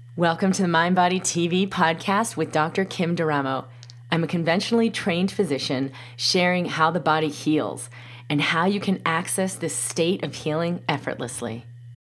Welcome to the Mind Body TV podcast with Dr. Kim Duramo. I'm a conventionally trained physician sharing how the body heals and how you can access this state of healing effortlessly.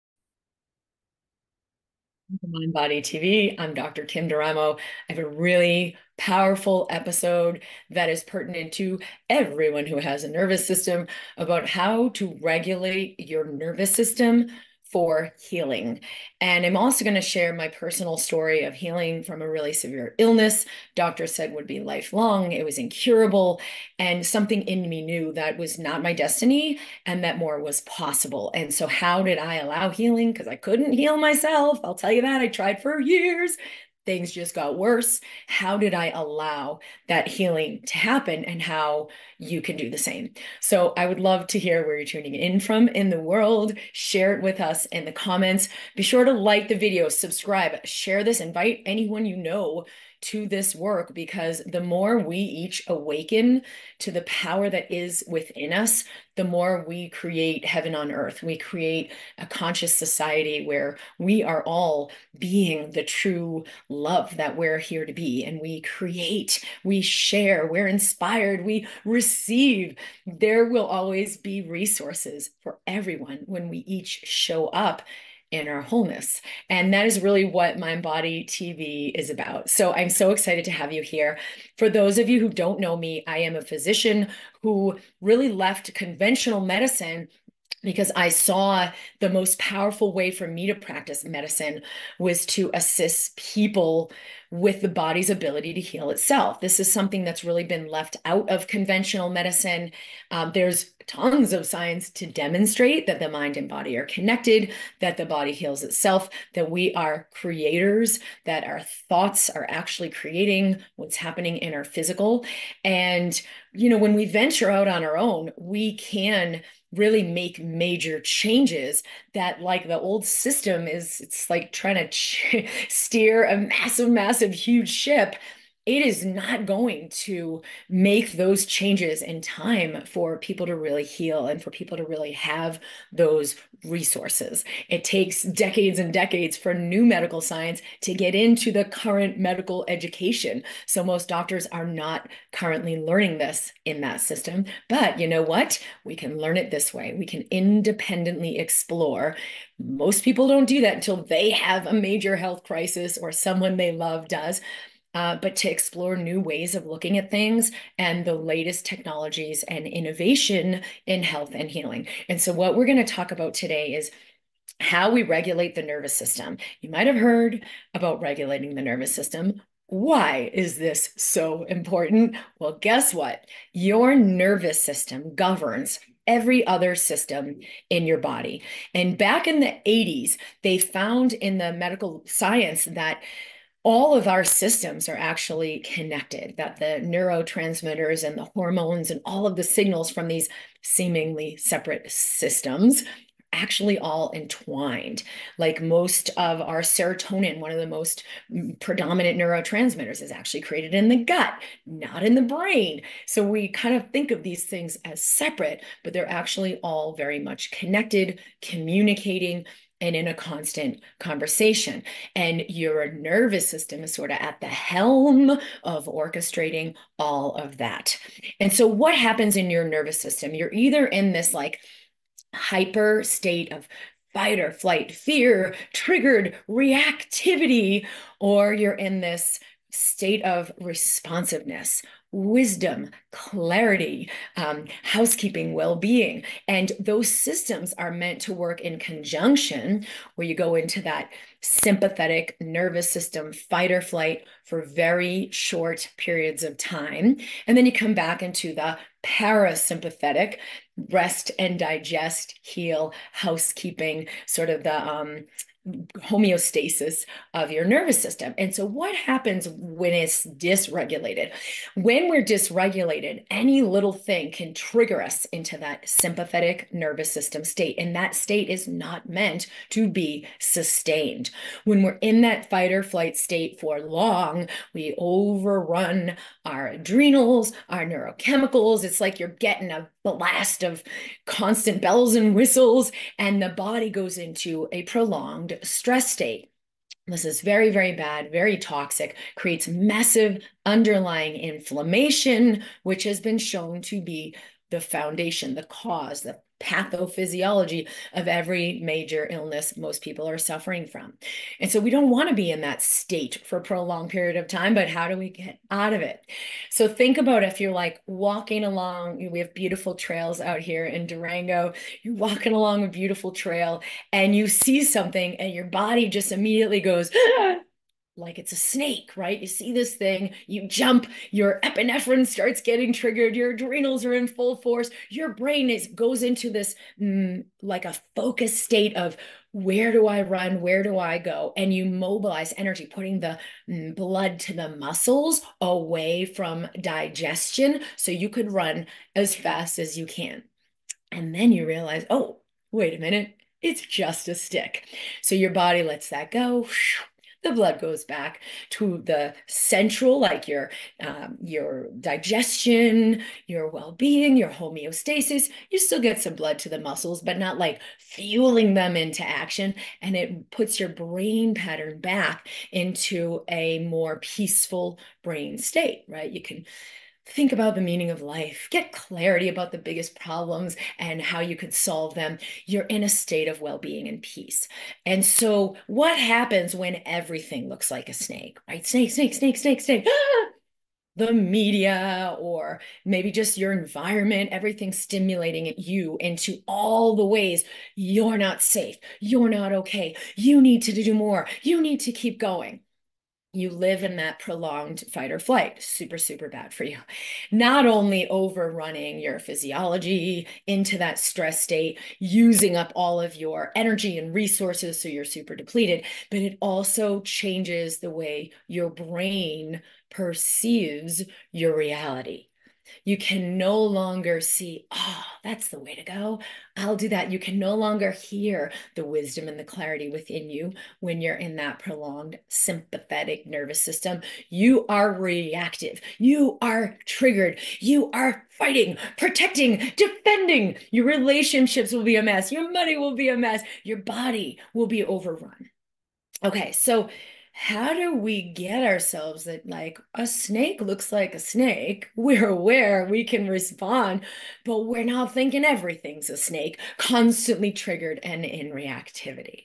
Mind Body TV. I'm Dr. Kim Duramo. I have a really powerful episode that is pertinent to everyone who has a nervous system about how to regulate your nervous system for healing. And I'm also going to share my personal story of healing from a really severe illness. Doctors said would be lifelong. It was incurable. And something in me knew that was not my destiny and that more was possible. And so, how did I allow healing? Because I couldn't heal myself. I'll tell you that. I tried for years. Things just got worse. How did I allow that healing to happen, and how you can do the same? So I would love to hear where you're tuning in from in the world. Share it with us in the comments. Be sure to like the video, subscribe, share this, invite anyone you know to this work, because the more we each awaken to the power that is within us, the more we create heaven on earth. We create a conscious society where we are all being the true love that we're here to be. And we create, we share, we're inspired, we receive. There will always be resources for everyone when we each show up in our wholeness. And that is really what Mind Body TV is about. So I'm so excited to have you here. For those of you who don't know me, I am a physician who really left conventional medicine because I saw the most powerful way for me to practice medicine was to assist people with the body's ability to heal itself. This is something that's really been left out of conventional medicine. There's tons of science to demonstrate that the mind and body are connected, that the body heals itself, that we are creators, that our thoughts are actually creating what's happening in our physical. And, when we venture out on our own, we can really make major changes that, like the old system it's like trying to steer a massive huge ship. It is not going to make those changes in time for people to really heal and for people to really have those resources. It takes decades and decades for new medical science to get into the current medical education. So most doctors are not currently learning this in that system. But you know what? We can learn it this way. We can independently explore. Most people don't do that until they have a major health crisis or someone they love does. But to explore new ways of looking at things and the latest technologies and innovation in health and healing. And so what we're going to talk about today is how we regulate the nervous system. You might have heard about regulating the nervous system. Why is this so important? Well, guess what? Your nervous system governs every other system in your body. And back in the 80s, they found in the medical science that all of our systems are actually connected, that the neurotransmitters and the hormones and all of the signals from these seemingly separate systems actually all entwined. Like most of our serotonin, one of the most predominant neurotransmitters, is actually created in the gut, not in the brain. So we kind of think of these things as separate, but they're actually all very much connected, communicating, and in a constant conversation. And your nervous system is sort of at the helm of orchestrating all of that. And so what happens in your nervous system? You're either in this like hyper state of fight or flight, fear, triggered reactivity, or you're in this state of responsiveness, wisdom, clarity, housekeeping, well-being. And those systems are meant to work in conjunction, where you go into that sympathetic nervous system, fight or flight, for very short periods of time. And then you come back into the parasympathetic, rest and digest, heal, housekeeping, sort of the homeostasis of your nervous system. And so what happens when it's dysregulated? When we're dysregulated, any little thing can trigger us into that sympathetic nervous system state. And that state is not meant to be sustained. When we're in that fight or flight state for long, we overrun our adrenals, our neurochemicals. It's like you're getting a blast of constant bells and whistles, and the body goes into a prolonged stress state. This is very, very bad, very toxic, creates massive underlying inflammation, which has been shown to be the foundation, the cause, the pathophysiology of every major illness most people are suffering from. And so we don't want to be in that state for a prolonged period of time, but how do we get out of it? So think about if you're like walking along, we have beautiful trails out here in Durango, you're walking along a beautiful trail and you see something and your body just immediately goes like it's a snake, right? You see this thing, you jump, your epinephrine starts getting triggered, your adrenals are in full force, your brain goes into this like a focused state of where do I run, where do I go? And you mobilize energy, putting the blood to the muscles away from digestion so you could run as fast as you can. And then you realize, oh, wait a minute, it's just a stick. So your body lets that go. The blood goes back to the central, like your digestion, your well-being, your homeostasis. You still get some blood to the muscles, but not like fueling them into action. And it puts your brain pattern back into a more peaceful brain state, right? You can think about the meaning of life, get clarity about the biggest problems and how you could solve them. You're in a state of well-being and peace. And so what happens when everything looks like a snake, right? Snake, snake, snake, snake, snake. The media or maybe just your environment, everything stimulating you into all the ways you're not safe, you're not okay, you need to do more, you need to keep going. You live in that prolonged fight or flight. Super, super bad for you. Not only overrunning your physiology into that stress state, using up all of your energy and resources so you're super depleted, but it also changes the way your brain perceives your reality. You can no longer see, oh, that's the way to go. I'll do that. You can no longer hear the wisdom and the clarity within you when you're in that prolonged sympathetic nervous system. You are reactive. You are triggered. You are fighting, protecting, defending. Your relationships will be a mess. Your money will be a mess. Your body will be overrun. Okay, so how do we get ourselves that like a snake looks like a snake? We're aware we can respond, but we're not thinking everything's a snake, constantly triggered and in reactivity.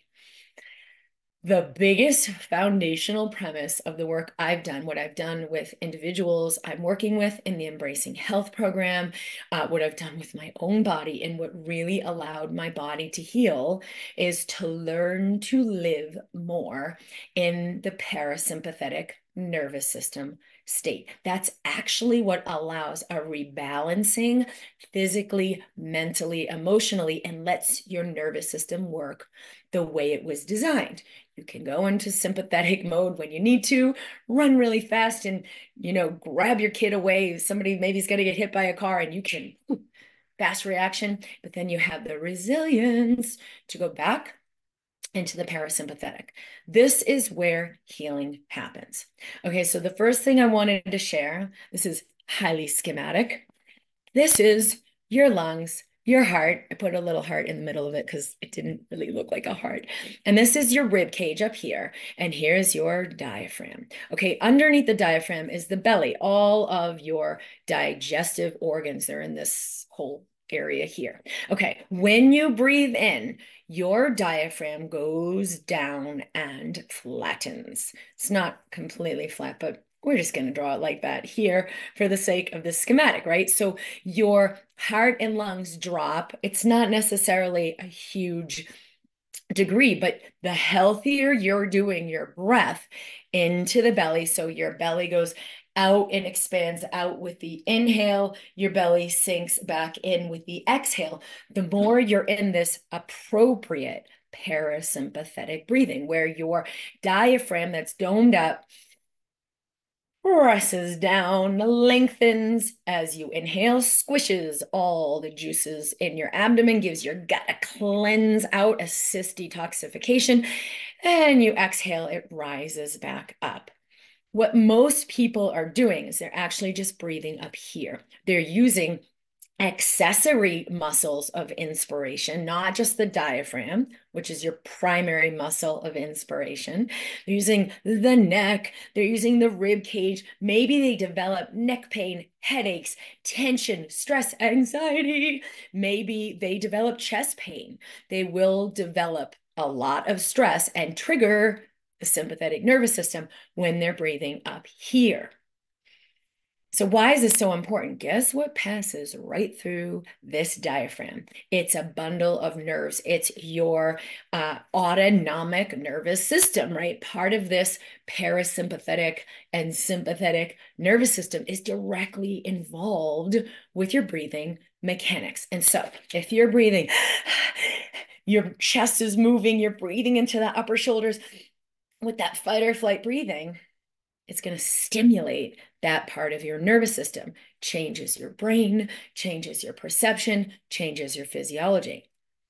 The biggest foundational premise of the work I've done, what I've done with individuals I'm working with in the Embracing Health program, what I've done with my own body, and what really allowed my body to heal is to learn to live more in the parasympathetic nervous system state. That's actually what allows a rebalancing physically, mentally, emotionally, and lets your nervous system work the way it was designed. You can go into sympathetic mode when you need to, run really fast and, grab your kid away. Somebody maybe is going to get hit by a car and you can fast reaction, but then you have the resilience to go back into the parasympathetic. This is where healing happens. Okay, so the first thing I wanted to share, this is highly schematic. This is your lungs, your heart. I put a little heart in the middle of it because it didn't really look like a heart. And this is your rib cage up here. And here's your diaphragm. Okay, underneath the diaphragm is the belly. All of your digestive organs are in this whole area here. Okay, when you breathe in, your diaphragm goes down and flattens. It's not completely flat, but we're just going to draw it like that here for the sake of this schematic, right? So your heart and lungs drop. It's not necessarily a huge degree, but the healthier you're doing your breath into the belly, so your belly goes out and expands out with the inhale, your belly sinks back in with the exhale, the more you're in this appropriate parasympathetic breathing, where your diaphragm that's domed up presses down, lengthens as you inhale, squishes all the juices in your abdomen, gives your gut a cleanse out, assist detoxification, and you exhale, it rises back up. What most people are doing is they're actually just breathing up here. They're using accessory muscles of inspiration, not just the diaphragm, which is your primary muscle of inspiration. They're using the neck, they're using the rib cage. Maybe they develop neck pain, headaches, tension, stress, anxiety. Maybe they develop chest pain. They will develop a lot of stress and trigger the sympathetic nervous system when they're breathing up here. So why is this so important? Guess what passes right through this diaphragm? It's a bundle of nerves. It's your autonomic nervous system, right? Part of this parasympathetic and sympathetic nervous system is directly involved with your breathing mechanics. And so if you're breathing, your chest is moving, you're breathing into the upper shoulders with that fight or flight breathing, it's going to stimulate that part of your nervous system, changes your brain, changes your perception, changes your physiology.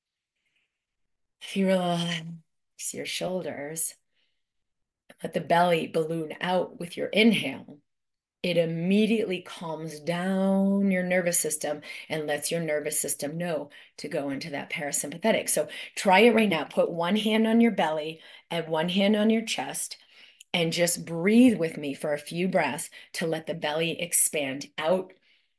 If you relax your shoulders, let the belly balloon out with your inhale, it immediately calms down your nervous system and lets your nervous system know to go into that parasympathetic. So try it right now. Put one hand on your belly and one hand on your chest and just breathe with me for a few breaths to let the belly expand out.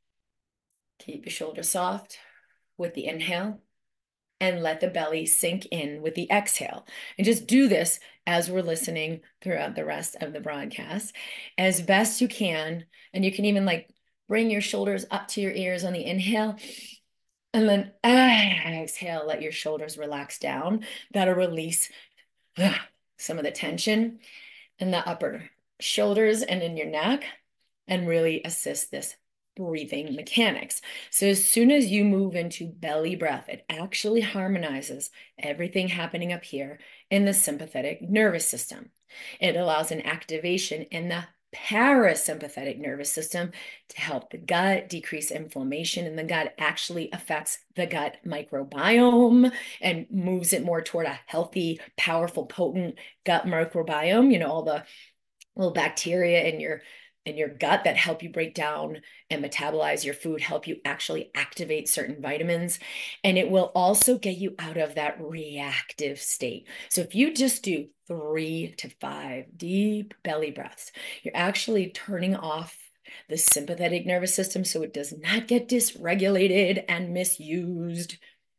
Keep your shoulders soft with the inhale and let the belly sink in with the exhale. And just do this as we're listening throughout the rest of the broadcast as best you can. And you can even like bring your shoulders up to your ears on the inhale. And then exhale, let your shoulders relax down. That'll release some of the tension in the upper shoulders and in your neck and really assist this breathing mechanics. So as soon as you move into belly breath, it actually harmonizes everything happening up here in the sympathetic nervous system. It allows an activation in the parasympathetic nervous system to help the gut, decrease inflammation in the gut, actually affects the gut microbiome and moves it more toward a healthy, powerful, potent gut microbiome, all the little bacteria in your gut that help you break down and metabolize your food, help you actually activate certain vitamins. And it will also get you out of that reactive state. So if you just do 3 to 5 deep belly breaths, you're actually turning off the sympathetic nervous system so it does not get dysregulated and misused.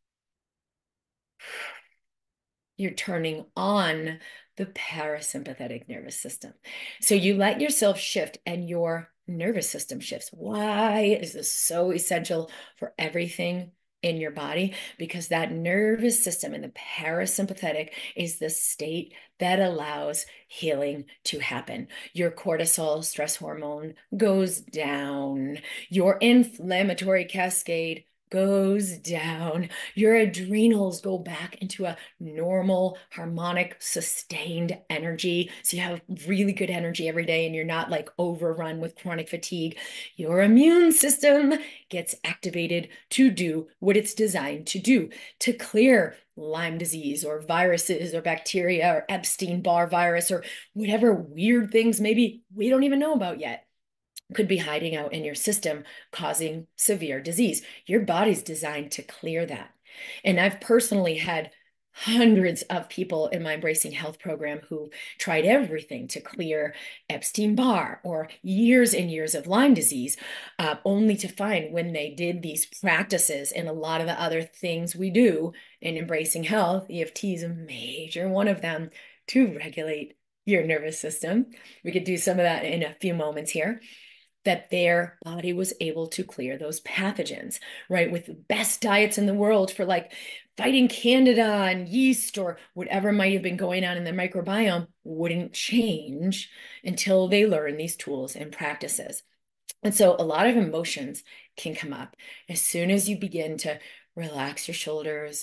You're turning on the parasympathetic nervous system. So you let yourself shift and your nervous system shifts. Why is this so essential for everything in your body? Because that nervous system and the parasympathetic is the state that allows healing to happen. Your cortisol, stress hormone, goes down. Your inflammatory cascade goes down. Your adrenals go back into a normal, harmonic, sustained energy. So you have really good energy every day and you're not like overrun with chronic fatigue. Your immune system gets activated to do what it's designed to do, to clear Lyme disease or viruses or bacteria or Epstein-Barr virus or whatever weird things maybe we don't even know about yet could be hiding out in your system, causing severe disease. Your body's designed to clear that. And I've personally had hundreds of people in my Embracing Health program who tried everything to clear Epstein-Barr or years and years of Lyme disease, only to find when they did these practices and a lot of the other things we do in Embracing Health, EFT is a major one of them, to regulate your nervous system. We could do some of that in a few moments here, that their body was able to clear those pathogens, right? With the best diets in the world for like fighting candida and yeast or whatever might have been going on in the microbiome wouldn't change until they learn these tools and practices. And so a lot of emotions can come up as soon as you begin to relax your shoulders,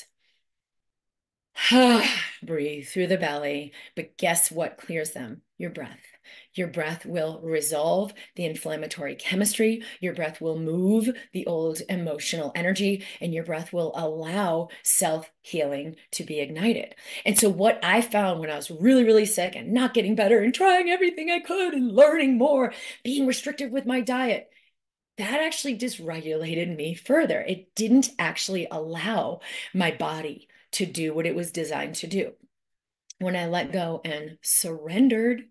breathe through the belly. But guess what clears them? Your breath. Your breath will resolve the inflammatory chemistry. Your breath will move the old emotional energy, and your breath will allow self-healing to be ignited. And so what I found when I was really, really sick and not getting better and trying everything I could and learning more, being restrictive with my diet, that actually dysregulated me further. It didn't actually allow my body to do what it was designed to do. When I let go and surrendered,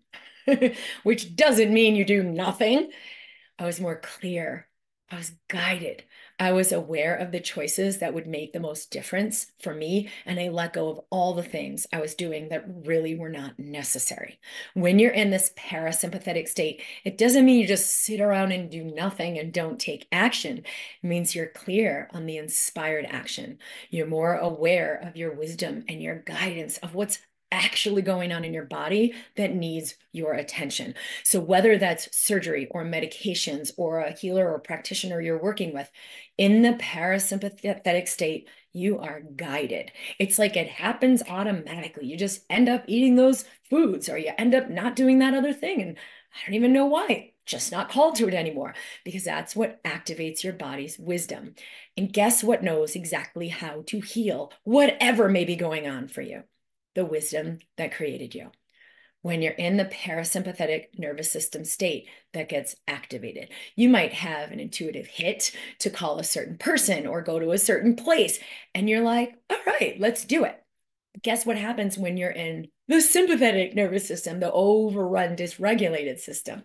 which doesn't mean you do nothing, I was more clear. I was guided. I was aware of the choices that would make the most difference for me. And I let go of all the things I was doing that really were not necessary. When you're in this parasympathetic state, it doesn't mean you just sit around and do nothing and don't take action. It means you're clear on the inspired action. You're more aware of your wisdom and your guidance of what's actually going on in your body that needs your attention. So whether that's surgery or medications or a healer or practitioner you're working with, in the parasympathetic state, you are guided. It's like it happens automatically. You just end up eating those foods or you end up not doing that other thing. And I don't even know why. Just not called to it anymore because that's what activates your body's wisdom. And guess what knows exactly how to heal whatever may be going on for you? The wisdom that created you. When you're in the parasympathetic nervous system state that gets activated, you might have an intuitive hit to call a certain person or go to a certain place. And you're like, all right, let's do it. Guess what happens when you're in the sympathetic nervous system, the overrun, dysregulated system?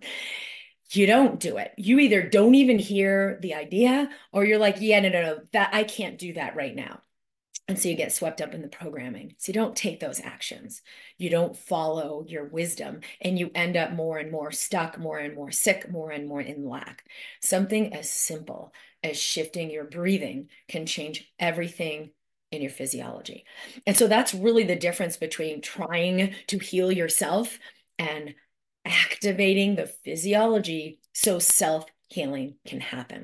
You don't do it. You either don't even hear the idea or you're like, yeah, no, that I can't do that right now. And so you get swept up in the programming. So you don't take those actions. You don't follow your wisdom, and you end up more and more stuck, more and more sick, more and more in lack. Something as simple as shifting your breathing can change everything in your physiology. And so that's really the difference between trying to heal yourself and activating the physiology so self-healing can happen.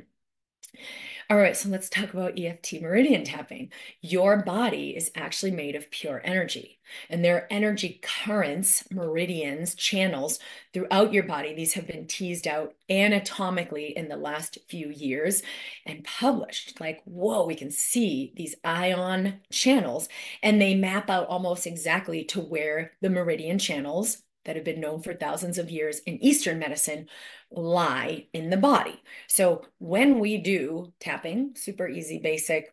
All right, so let's talk about EFT meridian tapping. Your body is actually made of pure energy, and there are energy currents, meridians, channels throughout your body. These have been teased out anatomically in the last few years and published. Like, whoa, we can see these ion channels, and they map out almost exactly to where the meridian channels that have been known for thousands of years in Eastern medicine lie in the body. So when we do tapping, super easy, basic,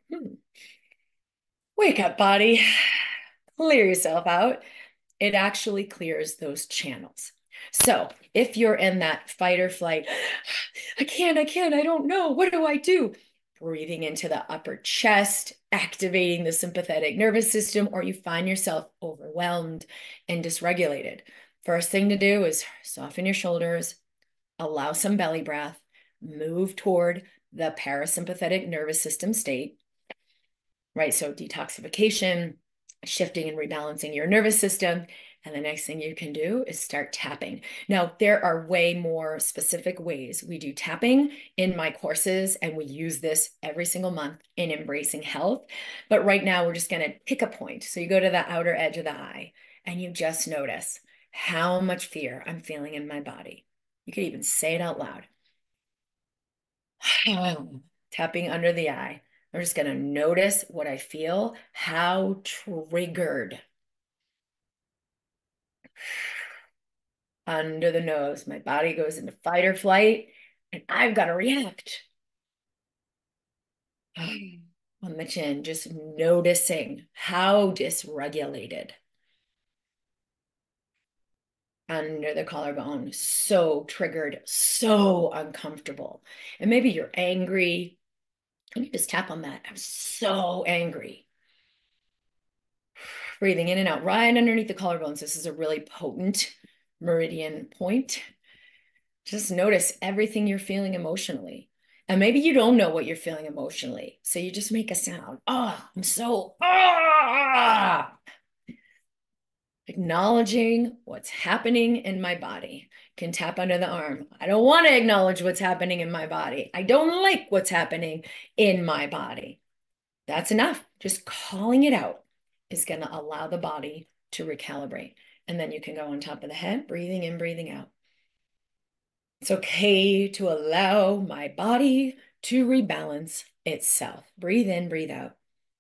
wake up, body, clear yourself out, it actually clears those channels. So if you're in that fight or flight, I can't, I don't know, what do I do? Breathing into the upper chest, activating the sympathetic nervous system, or you find yourself overwhelmed and dysregulated. First thing to do is soften your shoulders, allow some belly breath, move toward the parasympathetic nervous system state, right? So detoxification, shifting and rebalancing your nervous system. And the next thing you can do is start tapping. Now, there are way more specific ways we do tapping in my courses, and we use this every single month in Embracing Health. But right now, we're just going to pick a point. So you go to the outer edge of the eye, and you just notice how much fear I'm feeling in my body. You could even say it out loud. Tapping under the eye. I'm just going to notice what I feel, how triggered. Under the nose, my body goes into fight or flight, and I've got to react. On the chin, just noticing how dysregulated. Under the collarbone, so triggered, so uncomfortable. And maybe you're angry, and you just tap on that. I'm so angry. Breathing in and out right underneath the collarbones. This is a really potent meridian point. Just notice everything you're feeling emotionally. And maybe you don't know what you're feeling emotionally. So you just make a sound. Oh, I'm so, ah. Acknowledging what's happening in my body. Can tap under the arm. I don't want to acknowledge what's happening in my body. I don't like what's happening in my body. That's enough. Just calling it out is going to allow the body to recalibrate. And then you can go on top of the head, breathing in, breathing out. It's okay to allow my body to rebalance itself. Breathe in, breathe out.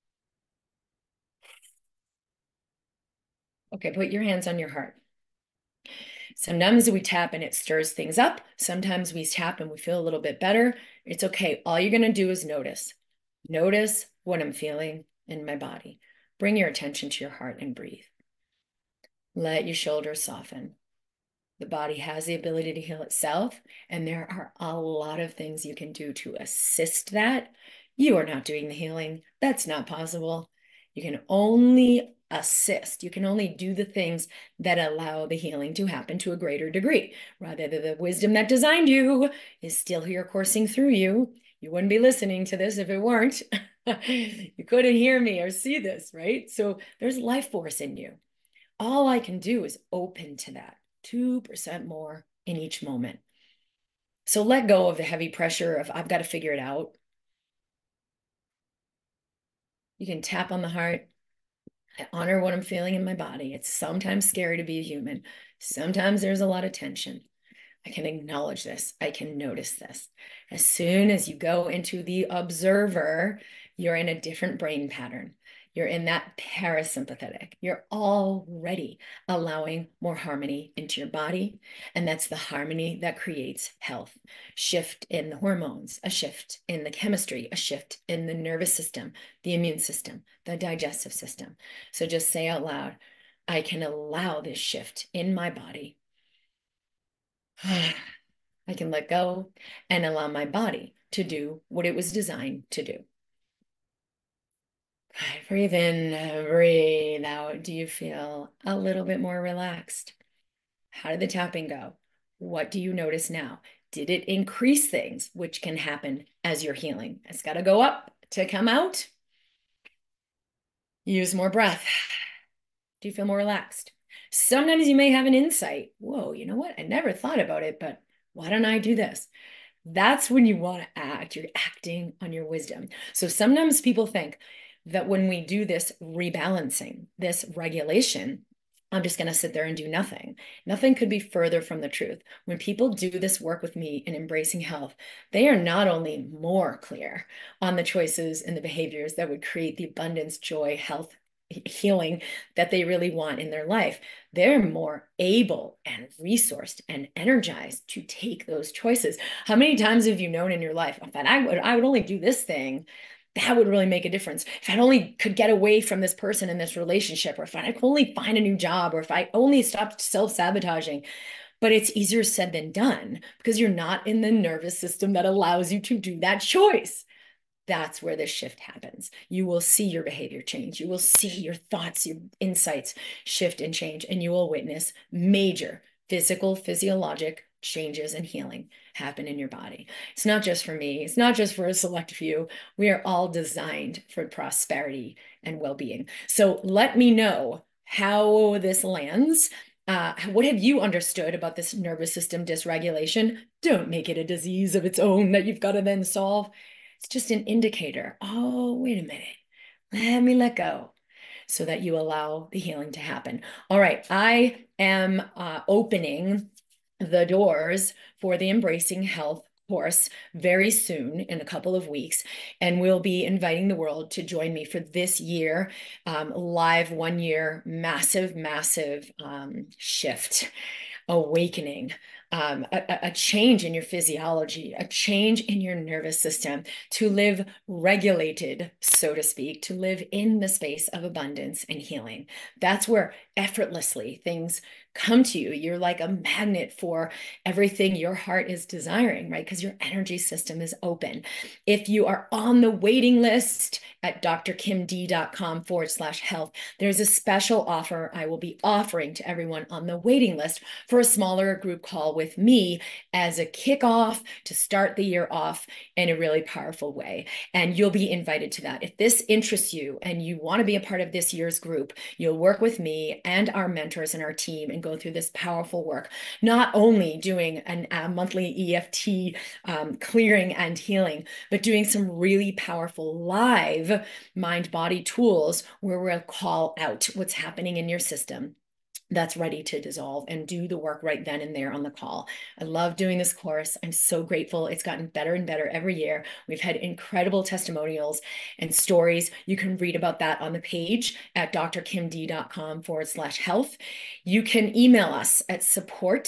Okay, put your hands on your heart. Sometimes we tap and it stirs things up. Sometimes we tap and we feel a little bit better. It's okay. All you're going to do is notice. Notice what I'm feeling in my body. Bring your attention to your heart and breathe. Let your shoulders soften. The body has the ability to heal itself, and there are a lot of things you can do to assist that. You are not doing the healing. That's not possible. You can only assist. You can only do the things that allow the healing to happen to a greater degree. Rather than the wisdom that designed you is still here coursing through you. You wouldn't be listening to this if it weren't. You couldn't hear me or see this, right? So there's life force in you. All I can do is open to that 2% more in each moment. So let go of the heavy pressure of I've got to figure it out. You can tap on the heart. I honor what I'm feeling in my body. It's sometimes scary to be a human. Sometimes there's a lot of tension. I can acknowledge this. I can notice this. As soon as you go into the observer, you're in a different brain pattern. You're in that parasympathetic. You're already allowing more harmony into your body. And that's the harmony that creates health. Shift in the hormones, a shift in the chemistry, a shift in the nervous system, the immune system, the digestive system. So just say out loud, I can allow this shift in my body. I can let go and allow my body to do what it was designed to do. Breathe in, breathe out. Do you feel a little bit more relaxed? How did the tapping go? What do you notice now? Did it increase things, which can happen as you're healing? It's got to go up to come out. Use more breath. Do you feel more relaxed? Sometimes you may have an insight. Whoa, you know what? I never thought about it, but why don't I do this? That's when you want to act. You're acting on your wisdom. So sometimes people think that when we do this rebalancing, this regulation, I'm just going to sit there and do nothing. Nothing could be further from the truth. When people do this work with me in embracing health, they are not only more clear on the choices and the behaviors that would create the abundance, joy, health, healing that they really want in their life, they're more able and resourced and energized to take those choices. How many times have you known in your life that I would only do this thing? That would really make a difference. If I only could get away from this person in this relationship, or if I could only find a new job, or if I only stopped self-sabotaging. But it's easier said than done because you're not in the nervous system that allows you to do that choice. That's where this shift happens. You will see your behavior change. You will see your thoughts, your insights shift and change, and you will witness major physical, physiologic changes and healing happen in your body. It's not just for me. It's not just for a select few. We are all designed for prosperity and well-being. So let me know how this lands. What have you understood about this nervous system dysregulation? Don't make it a disease of its own that you've got to then solve. It's just an indicator. Oh, wait a minute. Let me let go so that you allow the healing to happen. All right. I am opening the doors for the Embracing Health course very soon in a couple of weeks, and we'll be inviting the world to join me for this year live 1 year massive shift awakening, a change in your physiology, a change in your nervous system to live regulated, so to speak, to live in the space of abundance and healing. That's where effortlessly things come to you. You're like a magnet for everything your heart is desiring, right? Because your energy system is open. If you are on the waiting list at drkimd.com/health, there's a special offer I will be offering to everyone on the waiting list for a smaller group call with me as a kickoff to start the year off in a really powerful way. And you'll be invited to that. If this interests you and you want to be a part of this year's group, you'll work with me and our mentors and our team and go through this powerful work, not only doing a monthly EFT clearing and healing, but doing some really powerful live mind-body tools where we'll call out what's happening in your system that's ready to dissolve and do the work right then and there on the call. I love doing this course. I'm so grateful. It's gotten better and better every year. We've had incredible testimonials and stories. You can read about that on the page at drkimd.com/health. You can email us at support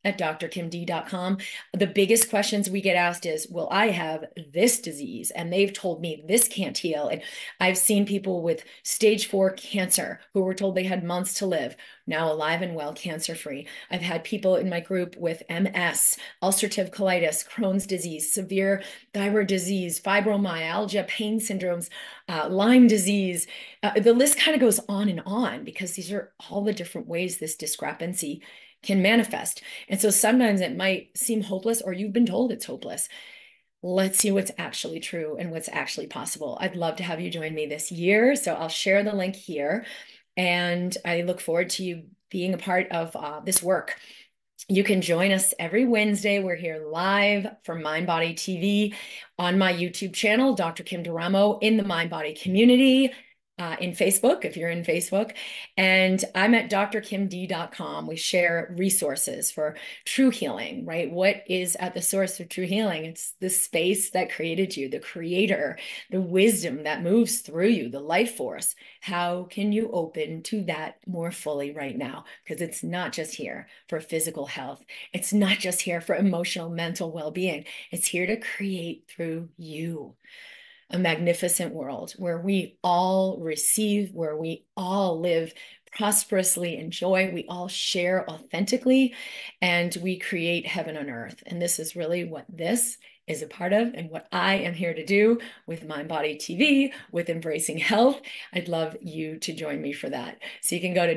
at drkimd.com. The biggest questions we get asked is, well, I have this disease and they've told me this can't heal. And I've seen people with stage 4 cancer who were told they had months to live, now alive and well, cancer-free. I've had people in my group with MS, ulcerative colitis, Crohn's disease, severe thyroid disease, fibromyalgia, pain syndromes, Lyme disease. The list kind of goes on because these are all the different ways this discrepancy can manifest. And so sometimes it might seem hopeless, or you've been told it's hopeless. Let's see what's actually true and what's actually possible. I'd love to have you join me this year. So I'll share the link here. And I look forward to you being a part of this work. You can join us every Wednesday. We're here live from MindBody TV on my YouTube channel, Dr. Kim D'Eramo, in the MindBody community. In Facebook, if you're in Facebook. And I'm at drkimd.com. We share resources for true healing, right? What is at the source of true healing? It's the space that created you, the creator, the wisdom that moves through you, the life force. How can you open to that more fully right now? Because it's not just here for physical health. It's not just here for emotional, mental well-being. It's here to create through you a magnificent world where we all receive, where we all live prosperously in joy, we all share authentically, and we create heaven on earth. And this is really what this is a part of and what I am here to do with MindBody TV, with Embracing Health. I'd love you to join me for that. So you can go to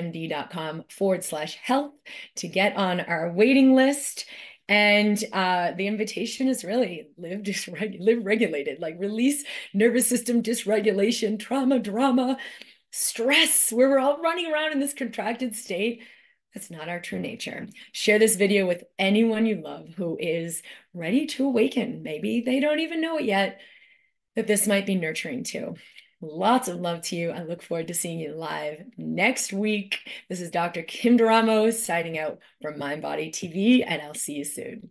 drkimd.com/health to get on our waiting list. And the invitation is really live regulated, like release nervous system dysregulation, trauma, drama, stress, where we're all running around in this contracted state. That's not our true nature. Share this video with anyone you love who is ready to awaken. Maybe they don't even know it yet, that this might be nurturing too. Lots of love to you. I look forward to seeing you live next week. This is Dr. Kim D'Eramo signing out from MindBody TV, and I'll see you soon.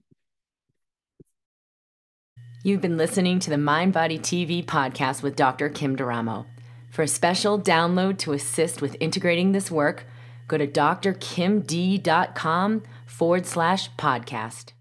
You've been listening to the MindBody TV podcast with Dr. Kim D'Eramo. For a special download to assist with integrating this work, go to drkimd.com/podcast.